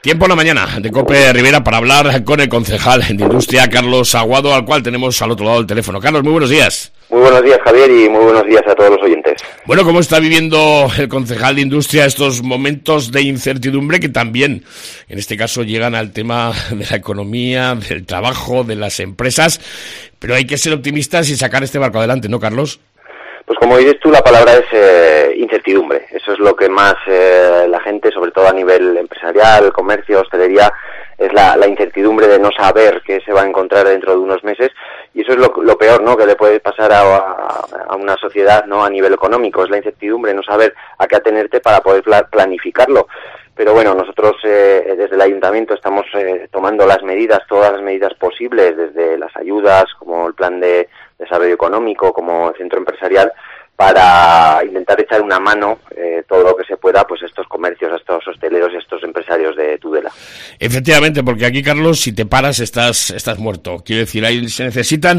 Tiempo en la mañana de COPE Rivera para hablar con el concejal de Industria, Carlos Aguado, al cual tenemos al otro lado del teléfono. Carlos, muy buenos días. Muy buenos días, Javier, y muy buenos días a todos los oyentes. Bueno, ¿cómo está viviendo el concejal de Industria estos momentos de incertidumbre que también, en este caso, llegan al tema de la economía, del trabajo, de las empresas? Pero hay que ser optimistas y sacar este barco adelante, ¿no, Carlos? Pues como dices tú, la palabra es incertidumbre. Eso es lo que más la gente, sobre todo a nivel empresarial, comercio, hostelería, es la incertidumbre de no saber qué se va a encontrar dentro de unos meses. Y eso es lo peor, ¿no?, que le puede pasar a una sociedad, ¿no?, a nivel económico. Es la incertidumbre, no saber a qué atenerte para poder planificarlo. Pero bueno, nosotros desde el Ayuntamiento estamos tomando todas las medidas posibles, desde las ayudas, como el plan de desarrollo económico, como el centro empresarial, para intentar echar una mano todo lo que se pueda pues a estos comercios, a estos hosteleros y a estos empresarios de Tudela. Efectivamente, porque aquí, Carlos, si te paras estás muerto. Quiero decir, ahí se necesitan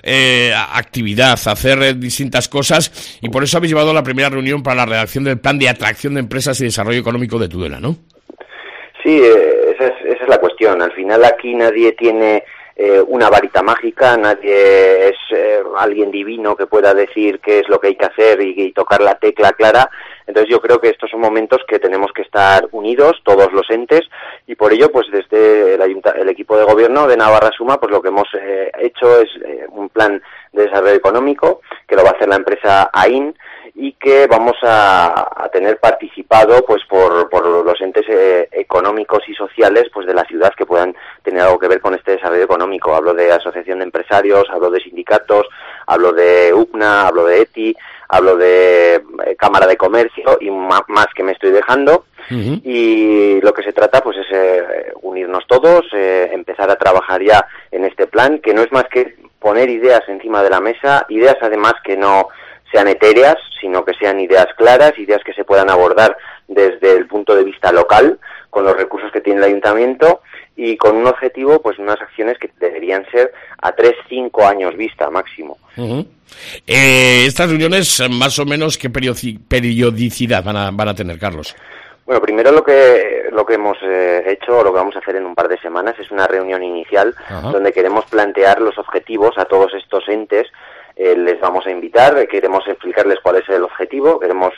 actividad, hacer distintas cosas, y por eso habéis llevado la primera reunión para la redacción del plan de atracción de empresas y desarrollo económico de Tudela, ¿no? Sí, esa es la cuestión. Al final aquí nadie tiene una varita mágica, nadie es alguien divino que pueda decir qué es lo que hay que hacer y tocar la tecla clara. Entonces yo creo que estos son momentos que tenemos que estar unidos, todos los entes, y por ello pues desde el equipo de gobierno de Navarra Suma pues lo que hemos hecho es un plan de desarrollo económico que lo va a hacer la empresa AIN, y que vamos a tener participado pues por los entes económicos y sociales pues de la ciudad que puedan tener algo que ver con este desarrollo económico. Hablo de asociación de empresarios, hablo de sindicatos, hablo de UPNA, hablo de ETI, hablo de Cámara de Comercio y más que me estoy dejando. Uh-huh. Y lo que se trata pues es unirnos todos, empezar a trabajar ya en este plan, que no es más que poner ideas encima de la mesa, ideas además que no sean etéreas, sino que sean ideas claras, ideas que se puedan abordar desde el punto de vista local, con los recursos que tiene el Ayuntamiento y con un objetivo, pues unas acciones que deberían ser a 3-5 años vista máximo. Uh-huh. Estas reuniones, más o menos, ¿qué periodicidad van a tener, Carlos? Bueno, primero lo que hemos hecho, o lo que vamos a hacer en un par de semanas, es una reunión inicial. Uh-huh. Donde queremos plantear los objetivos a todos estos entes. Les vamos a invitar, queremos explicarles cuál es el objetivo, queremos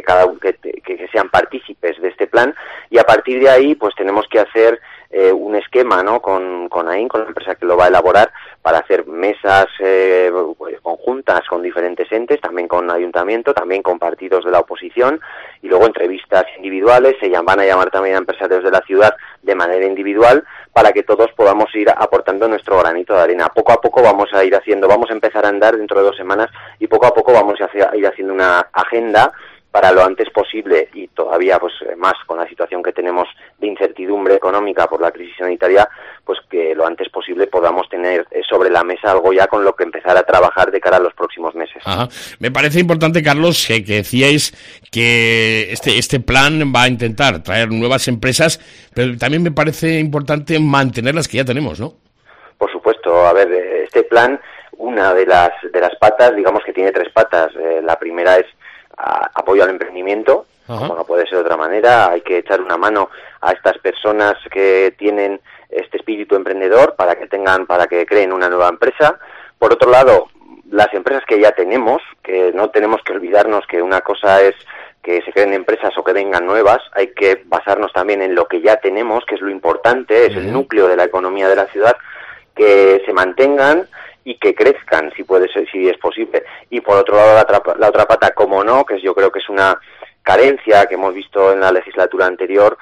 que sean partícipes de este plan, y a partir de ahí pues tenemos que hacer un esquema, ¿no?, con AIN, con la empresa que lo va a elaborar, para hacer mesas conjuntas con diferentes entes, también con Ayuntamiento, también con partidos de la oposición, y luego entrevistas individuales. Van a llamar también a empresarios de la ciudad de manera individual, para que todos podamos ir aportando nuestro granito de arena. Poco a poco vamos a empezar a andar dentro de 2 semanas, y poco a poco vamos a ir haciendo una agenda para lo antes posible, y todavía pues más con la situación que tenemos de incertidumbre económica por la crisis sanitaria, pues que lo antes posible podamos tener sobre la mesa algo ya con lo que empezar a trabajar de cara a los próximos meses. Ajá. Me parece importante, Carlos, que decíais que este plan va a intentar traer nuevas empresas, pero también me parece importante mantener las que ya tenemos, ¿no? Por supuesto. A ver, este plan, una de las patas, digamos que tiene 3 patas. La primera es apoyo al emprendimiento. Ajá. Como no puede ser de otra manera, hay que echar una mano a estas personas que tienen este espíritu emprendedor para que creen una nueva empresa. Por otro lado, las empresas que ya tenemos, que no tenemos que olvidarnos que una cosa es que se creen empresas o que vengan nuevas, hay que basarnos también en lo que ya tenemos, que es lo importante, es el núcleo de la economía de la ciudad, que se mantengan y que crezcan, si es posible. Y por otro lado, la otra pata, como no, que yo creo que es una carencia que hemos visto en la legislatura anterior,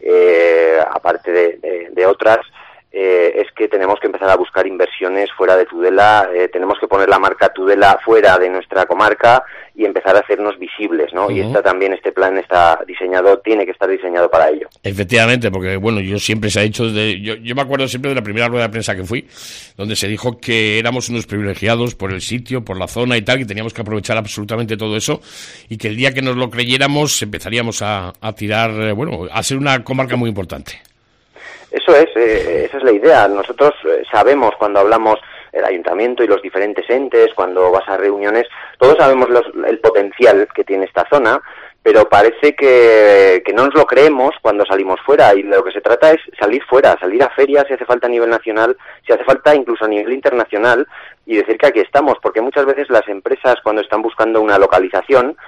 aparte de otras, es que tenemos que empezar a buscar inversiones fuera de Tudela, tenemos que poner la marca Tudela fuera de nuestra comarca y empezar a hacernos visibles, ¿no? Uh-huh. Y este plan tiene que estar diseñado para ello. Efectivamente, porque bueno, yo siempre se ha dicho, yo me acuerdo siempre de la primera rueda de prensa que fui, donde se dijo que éramos unos privilegiados por el sitio, por la zona y tal, que teníamos que aprovechar absolutamente todo eso, y que el día que nos lo creyéramos empezaríamos a tirar, a ser una comarca muy importante. Eso esa es la idea. Nosotros sabemos cuando hablamos el Ayuntamiento y los diferentes entes, cuando vas a reuniones, todos sabemos el potencial que tiene esta zona, pero parece que no nos lo creemos cuando salimos fuera, y de lo que se trata es salir fuera, salir a ferias si hace falta a nivel nacional, si hace falta incluso a nivel internacional, y decir que aquí estamos, porque muchas veces las empresas cuando están buscando una localización,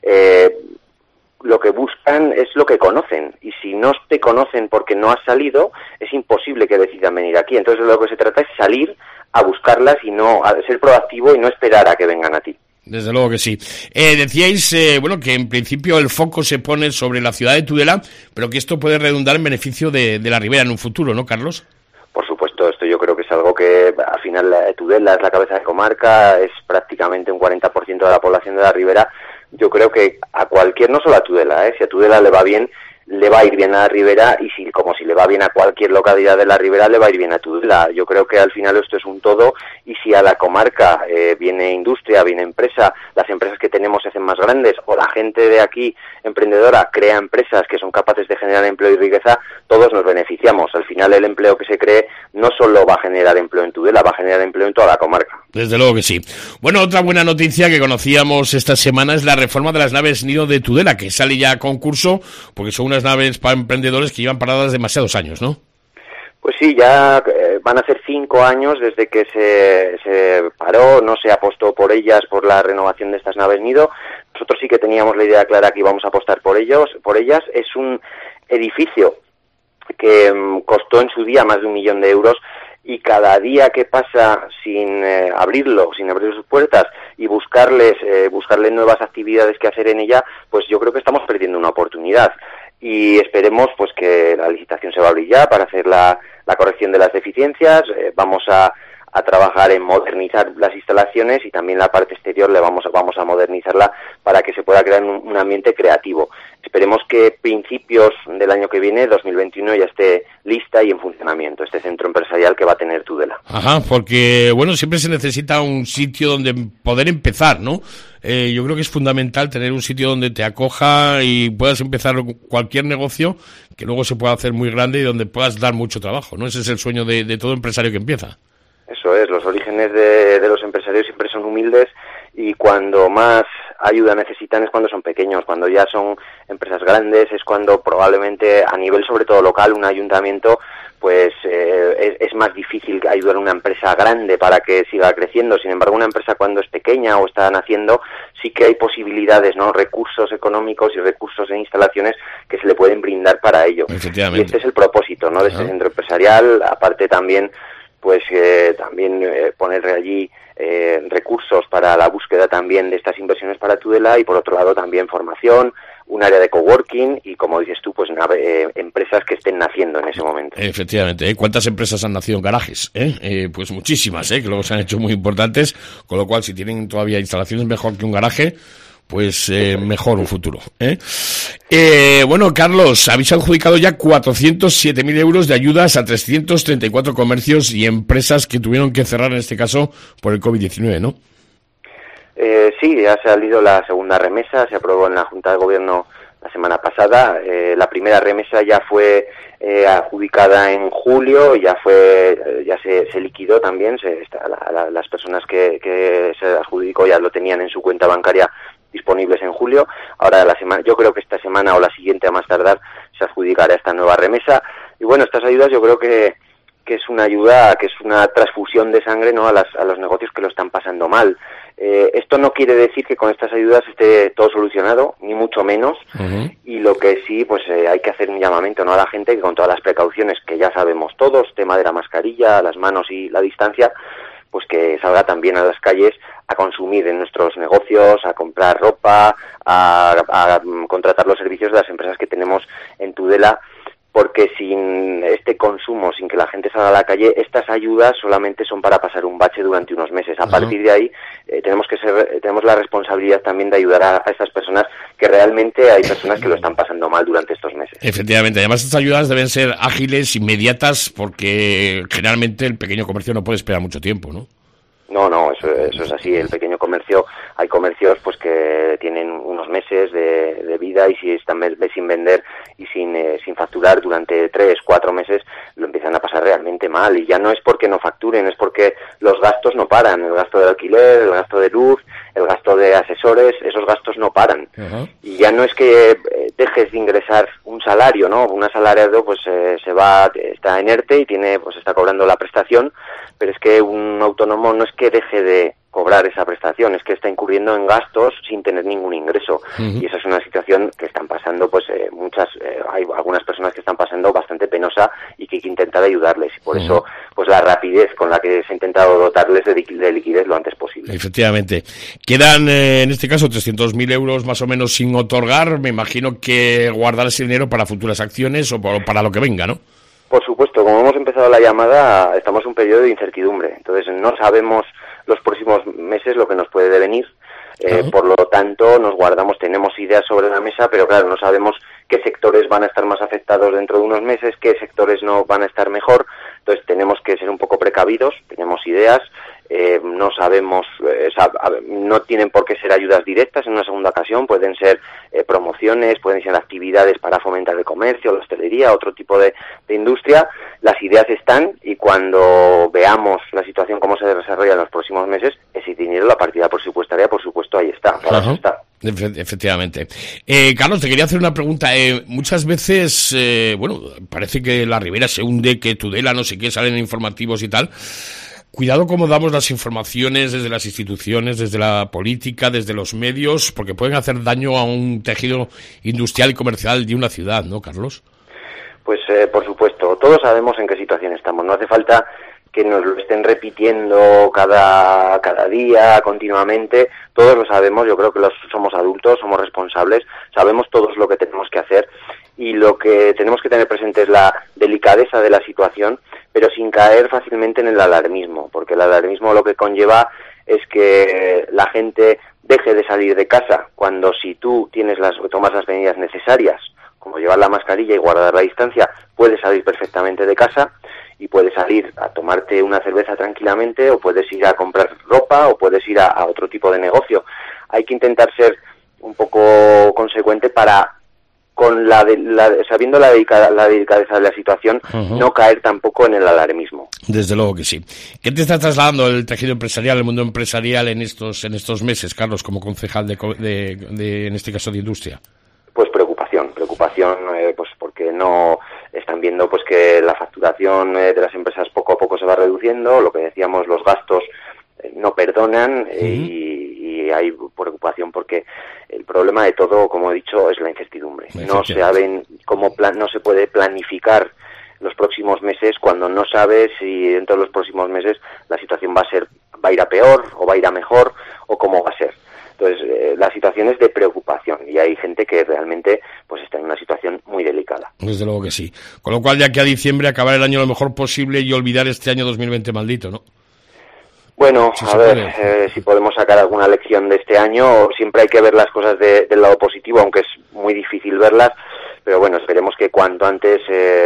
lo que buscan es lo que conocen, y si no te conocen porque no has salido, es imposible que decidan venir aquí. Entonces de lo que se trata es salir a buscarlas y no a ser proactivo y no esperar a que vengan a ti. Desde luego que sí. Decíais, bueno, que en principio el foco se pone sobre la ciudad de Tudela, pero que esto puede redundar en beneficio de la Ribera en un futuro, ¿no, Carlos? Por supuesto, esto yo creo que es algo que al final Tudela es la cabeza de comarca, es prácticamente un 40% de la población de la Ribera. Yo creo que a cualquier, no solo a Tudela, si a Tudela le va bien, le va a ir bien a la Ribera, y como si le va bien a cualquier localidad de la Ribera, le va a ir bien a Tudela. Yo creo que al final esto es un todo, y si a la comarca viene industria, viene empresa, las empresas que tenemos se hacen más grandes, o la gente de aquí, emprendedora, crea empresas que son capaces de generar empleo y riqueza, todos nos beneficiamos. Al final el empleo que se cree no solo va a generar empleo en Tudela, va a generar empleo en toda la comarca. Desde luego que sí. Bueno, otra buena noticia que conocíamos esta semana es la reforma de las naves nido de Tudela, que sale ya a concurso, porque son unas naves para emprendedores que llevan paradas demasiados años, ¿no? Pues sí, ya van a ser 5 años desde que se paró, no se apostó por ellas, por la renovación de estas naves nido. Nosotros sí que teníamos la idea clara que íbamos a apostar por ellas. Es un edificio que costó en su día más de 1 millón de euros, y cada día que pasa sin abrir sus puertas y buscarles nuevas actividades que hacer en ella, pues yo creo que estamos perdiendo una oportunidad. Y esperemos pues que la licitación se va a abrir ya para hacer la corrección de las deficiencias. Vamos a trabajar en modernizar las instalaciones, y también la parte exterior vamos a modernizarla para que se pueda crear un ambiente creativo. Esperemos que principios del año que viene, 2021, ya esté lista y en funcionamiento este centro empresarial que va a tener Tudela. Ajá, porque bueno, siempre se necesita un sitio donde poder empezar, ¿no? Yo creo que es fundamental tener un sitio donde te acoja y puedas empezar cualquier negocio que luego se pueda hacer muy grande y donde puedas dar mucho trabajo, ¿no? Ese es el sueño de todo empresario que empieza. Eso es, los orígenes de los empresarios siempre son humildes, y cuando más ayuda necesitan es cuando son pequeños. Cuando ya son empresas grandes es cuando probablemente a nivel sobre todo local, un ayuntamiento, pues es más difícil ayudar a una empresa grande para que siga creciendo. Sin embargo, una empresa cuando es pequeña o está naciendo, sí que hay posibilidades, ¿no? Recursos económicos y recursos de instalaciones que se le pueden brindar para ello. Efectivamente. Y este es el propósito, ¿no? De este centro empresarial. Aparte también poner allí recursos para la búsqueda también de estas inversiones para Tudela, y por otro lado también formación, un área de coworking y, como dices tú, pues empresas que estén naciendo en ese momento. Efectivamente, ¿cuántas empresas han nacido en garajes? Pues muchísimas, que luego se han hecho muy importantes, con lo cual si tienen todavía instalaciones mejor que un garaje, pues mejor un futuro. Bueno, Carlos, habéis adjudicado ya 407.000 euros de ayudas a 334 comercios y empresas que tuvieron que cerrar, en este caso, por el COVID-19, ¿no? Sí, ya ha salido la segunda remesa, se aprobó en la Junta de Gobierno la semana pasada. La primera remesa ya fue adjudicada en julio, ya se liquidó también. Las personas que se adjudicó ya lo tenían en su cuenta bancaria disponibles en julio. Ahora yo creo que esta semana o la siguiente a más tardar se adjudicará esta nueva remesa. Y bueno, estas ayudas yo creo que es una ayuda, que es una transfusión de sangre, ¿no? a los negocios que lo están pasando mal. Esto no quiere decir que con estas ayudas esté todo solucionado, ni mucho menos. Uh-huh. Y lo que sí, pues hay que hacer un llamamiento, ¿no? A la gente que, con todas las precauciones que ya sabemos todos, tema de la mascarilla, las manos y la distancia, pues que salga también a las calles a consumir en nuestros negocios, a comprar ropa, a contratar los servicios de las empresas que tenemos en Tudela, porque sin este consumo, sin que la gente salga a la calle, estas ayudas solamente son para pasar un bache durante unos meses. A partir de ahí tenemos la responsabilidad también de ayudar a estas personas, que realmente hay personas que lo están pasando mal durante estos meses. Efectivamente, además estas ayudas deben ser ágiles, inmediatas, porque generalmente el pequeño comercio no puede esperar mucho tiempo, ¿no? No, eso es así. El pequeño comercio, hay comercios pues que tienen unos meses de vida, y si están sin vender y sin facturar durante 3-4 meses, lo empiezan a pasar realmente mal. Y ya no es porque no facturen, es porque los gastos no paran. El gasto de alquiler, el gasto de luz, el gasto de asesores, esos gastos no paran. Uh-huh. Y ya no es que dejes de ingresar un salario, ¿no? Un asalariado pues está en ERTE y está cobrando la prestación, pero es que un autónomo no es que deje de cobrar esa prestación, es que está incurriendo en gastos sin tener ningún ingreso. Uh-huh. Y esa es una situación que están pasando hay algunas personas que están pasando bastante penosa, y que hay que intentar ayudarles, y por eso pues la rapidez con la que se ha intentado dotarles de liquidez lo antes posible. Efectivamente. Quedan en este caso 300.000 euros más o menos sin otorgar. Me imagino que guardar ese dinero para futuras acciones o para lo que venga, ¿no? Por supuesto, como hemos empezado la llamada, estamos en un periodo de incertidumbre, entonces no sabemos los próximos meses lo que nos puede devenir. Por lo tanto, tenemos ideas sobre la mesa, pero claro, no sabemos qué sectores van a estar más afectados dentro de unos meses, qué sectores no van a estar mejor. Entonces tenemos que ser un poco precavidos, tenemos ideas, no sabemos, no tienen por qué ser ayudas directas en una segunda ocasión, pueden ser promociones, pueden ser actividades para fomentar el comercio, la hostelería, otro tipo de industria. Las ideas están, y cuando veamos la situación cómo se desarrolla en los próximos meses, ese dinero, la partida presupuestaria, por supuesto, ahí está, para eso está. Efectivamente. Carlos, te quería hacer una pregunta. Muchas veces, parece que la Ribera se hunde, que Tudela, no sé qué, salen informativos y tal. Cuidado cómo damos las informaciones desde las instituciones, desde la política, desde los medios, porque pueden hacer daño a un tejido industrial y comercial de una ciudad, ¿no, Carlos? Pues por supuesto, todos sabemos en qué situación estamos. No hace falta que nos lo estén repitiendo cada día, continuamente. Todos lo sabemos, yo creo que somos adultos, somos responsables, sabemos todos lo que tenemos que hacer, y lo que tenemos que tener presente es la delicadeza de la situación, pero sin caer fácilmente en el alarmismo, porque el alarmismo lo que conlleva es que la gente deje de salir de casa, cuando si tú tomas las medidas necesarias, como llevar la mascarilla y guardar la distancia, puedes salir perfectamente de casa, y puedes salir a tomarte una cerveza tranquilamente, o puedes ir a comprar ropa, o puedes ir a otro tipo de negocio. Hay que intentar ser un poco consecuente para, sabiendo la delicadeza de la situación, no caer tampoco en el alarmismo. Desde luego que sí. ¿Qué te está trasladando el tejido empresarial, el mundo empresarial en estos meses, Carlos, como concejal de en este caso de industria? Pues preocupación, pues porque no están viendo pues que la facturación de las empresas poco a poco se va reduciendo, lo que decíamos, los gastos no perdonan, y hay preocupación porque el problema de todo, como he dicho, es la incertidumbre. No saben no se puede planificar los próximos meses cuando no sabes si dentro de los próximos meses la situación va a ir a peor o va a ir a mejor, o cómo va a ser. Entonces, la situación es de preocupación, y hay gente que realmente pues está en una situación muy delicada. Desde luego que sí. Con lo cual, de aquí a diciembre, acabar el año lo mejor posible y olvidar este año 2020 maldito, ¿no? Bueno, a ver, si podemos sacar alguna lección de este año. Siempre hay que ver las cosas del lado positivo, aunque es muy difícil verlas, pero bueno, esperemos que cuanto antes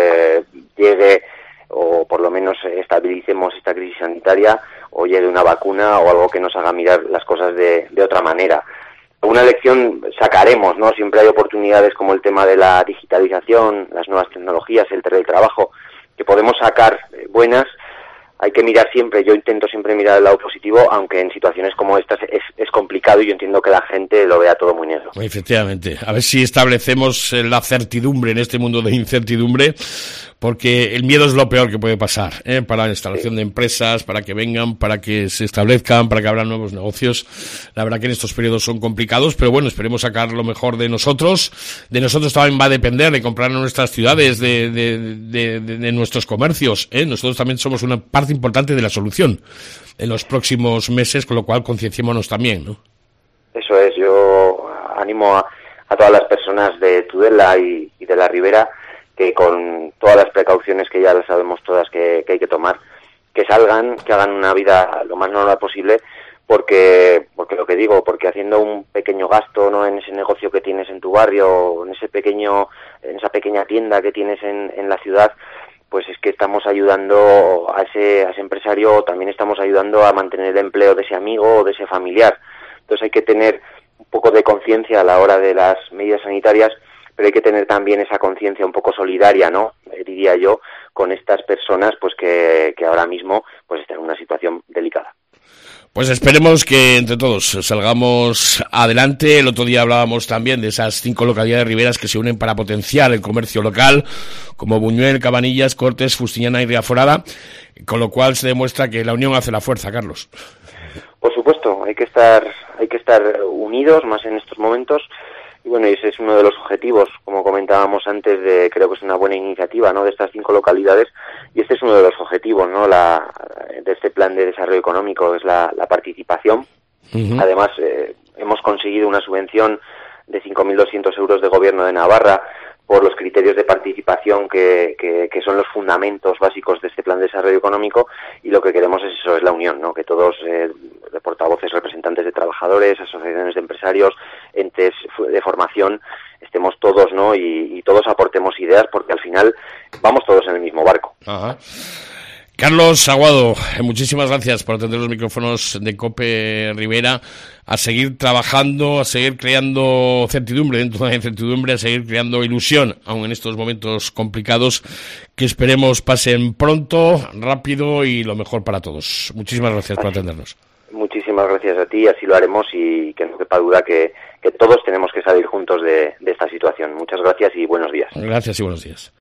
llegue, o por lo menos estabilicemos esta crisis sanitaria, o llegue una vacuna o algo que nos haga mirar las cosas de otra manera. Una lección sacaremos, ¿no? Siempre hay oportunidades como el tema de la digitalización, las nuevas tecnologías, el teletrabajo, que podemos sacar buenas. Hay que mirar siempre, yo intento siempre mirar el lado positivo, aunque en situaciones como estas es complicado, y yo entiendo que la gente lo vea todo muy negro. Efectivamente, a ver si establecemos la certidumbre en este mundo de incertidumbre, porque el miedo es lo peor que puede pasar, para la instalación de empresas, para que vengan, para que se establezcan, para que abran nuevos negocios. La verdad que en estos periodos son complicados, pero bueno, esperemos sacar lo mejor de nosotros. De nosotros también va a depender de comprar en nuestras ciudades, de nuestros comercios. Nosotros también somos una parte importante de la solución en los próximos meses, con lo cual concienciémonos también, ¿no? Eso es, yo animo a todas las personas de Tudela y de la Ribera, que con todas las precauciones que ya las sabemos todas que hay que tomar, que salgan, que hagan una vida lo más normal posible, porque lo que digo, porque haciendo un pequeño gasto, ¿no?, en ese negocio que tienes en tu barrio, en esa pequeña tienda que tienes en la ciudad, pues es que estamos ayudando a ese empresario, o también estamos ayudando a mantener el empleo de ese amigo o de ese familiar. Entonces hay que tener un poco de conciencia a la hora de las medidas sanitarias, pero hay que tener también esa conciencia un poco solidaria, ¿no? Diría yo, con estas personas pues que ahora mismo pues están en una situación delicada. Pues esperemos que entre todos salgamos adelante. El otro día hablábamos también de esas 5 localidades riberas que se unen para potenciar el comercio local, como Buñuel, Cabanillas, Cortes, Fustiñana y Riaforada, con lo cual se demuestra que la unión hace la fuerza, Carlos. Por supuesto, hay que estar unidos más en estos momentos. Y bueno, ese es uno de los objetivos, como comentábamos antes, creo que es una buena iniciativa, ¿no?, de estas 5 localidades, y este es uno de los objetivos, ¿no?, de este plan de desarrollo económico, es la participación. Uh-huh. Además, hemos conseguido una subvención de 5.200 euros de Gobierno de Navarra por los criterios de participación que son los fundamentos básicos de este plan de desarrollo económico, y lo que queremos es eso, es la unión, ¿no?, que todos, de portavoces, representantes de trabajadores, asociaciones de empresarios, entes de formación, estemos todos, ¿no?, y todos aportemos ideas, porque al final vamos todos en el mismo barco. Ajá. Carlos Aguado, muchísimas gracias por atender los micrófonos de COPE Ribera, a seguir trabajando, a seguir creando certidumbre dentro de la incertidumbre, a seguir creando ilusión, aun en estos momentos complicados, que esperemos pasen pronto, rápido y lo mejor para todos. Muchísimas gracias por atendernos. Muchísimas gracias a ti, así lo haremos, y que no quepa duda que todos tenemos que salir juntos de esta situación. Muchas gracias y buenos días. Gracias y buenos días.